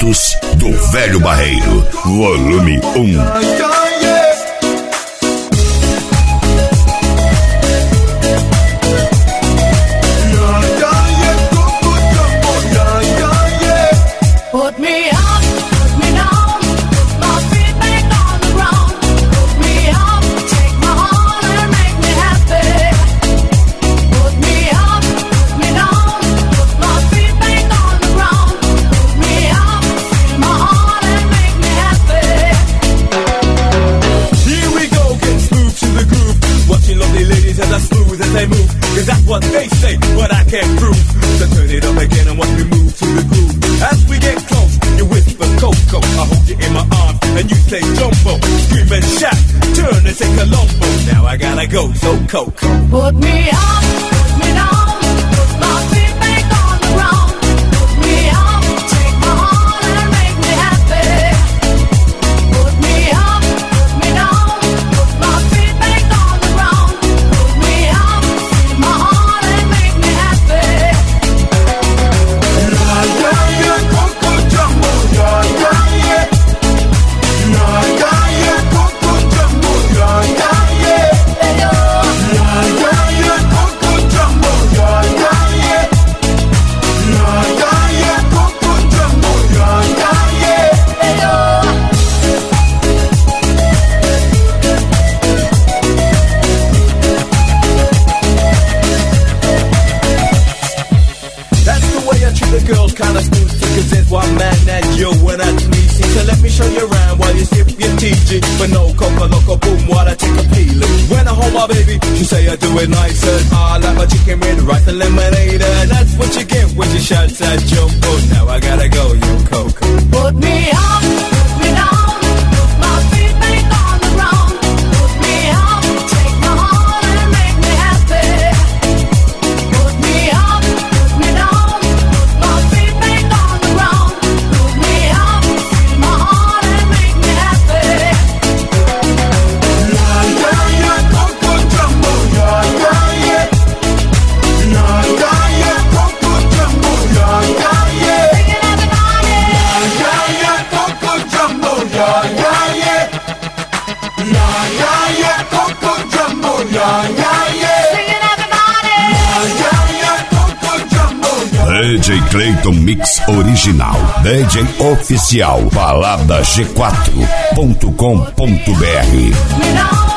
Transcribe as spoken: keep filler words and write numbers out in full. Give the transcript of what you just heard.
lançamentos do Velho Barreiro, volume um. What they say, but I can't prove. So turn it up again and watch me move to the groove. As we get close, you whisper Coco. I hold you in my arms and you say Jumbo. Scream and shout, turn and say Colombo. Now I gotta go, so Coco. Put me up, put me down, put my feet back on the ground. Put me up, take my heart and make me happy. Put me up, put me down, put my feet back on the ground. Put me up, feel my heart. Kinda smooth, cause there's one man that you and that's me. See, so let me show you around while you sip your T G. But no coca loco boom while I take a peeling. When I hold my baby, she say I do it nicer. I like my chicken with rice and lemonade. And that's what you get when you shout at Jumbo. Now I gotta go, yo Coco. Put me up, put me down, put my feet back on the ground. Put me up, take my heart and make me happy. Put me up, put me down. D J Clayton Mix Original, D J Oficial, balada g quatro ponto com ponto b r.